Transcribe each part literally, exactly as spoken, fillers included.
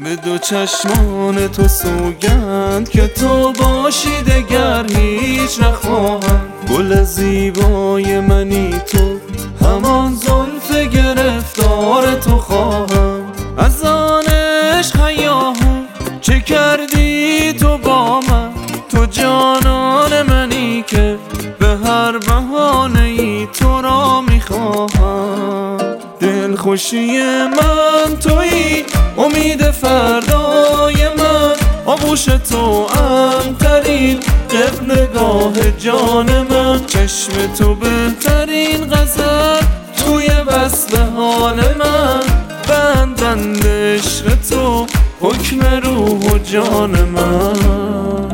به دو چشمان تو سوگند که تو باشی دگر هیچ نخواهم. گل زیبای منی تو، همان زلف گرفتار تو خواهم. از آن عشق هیاهو چه کردی تو با من؟ تو جانان منی که به هر بهانه ای تو را میخواهم. دل خوشی من تویی، امید فردای من، آغوش تو امترین قبلگاه جان من. چشم تو بهترین غزل توی وصف حال من. بندند عشق تو حکم روح و جان من.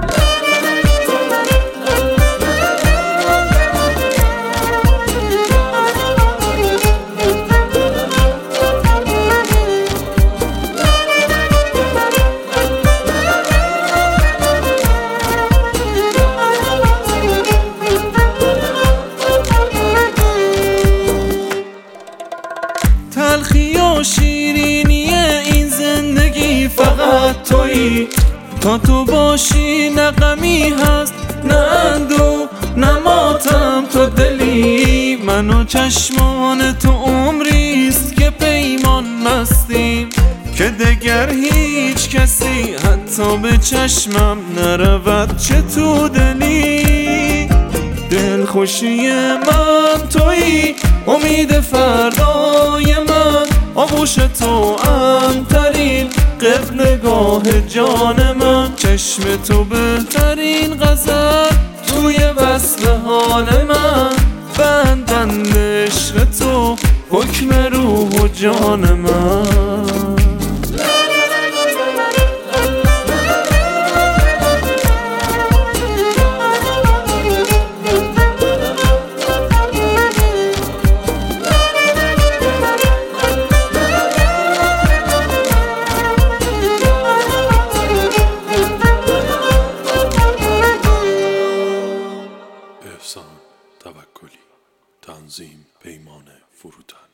تلخی و شیرینی این زندگی فقط تویی. تا تو باشی نه غمی هست نه اندو نه ماتم. تو دلی من و چشمان تو عمریست که پیمان مستیم، که دگر هیچ کسی حتی به چشمم نرود چه تو دلی. دل خوشی من تویی، امید فردای من، آغوش تو امترین قبلگاه جان من. چشم تو بهترین غزل توی وصف حال من. بندند عشق تو حکم روح و جان من. توکلی، تنظیم پیمان فروتن.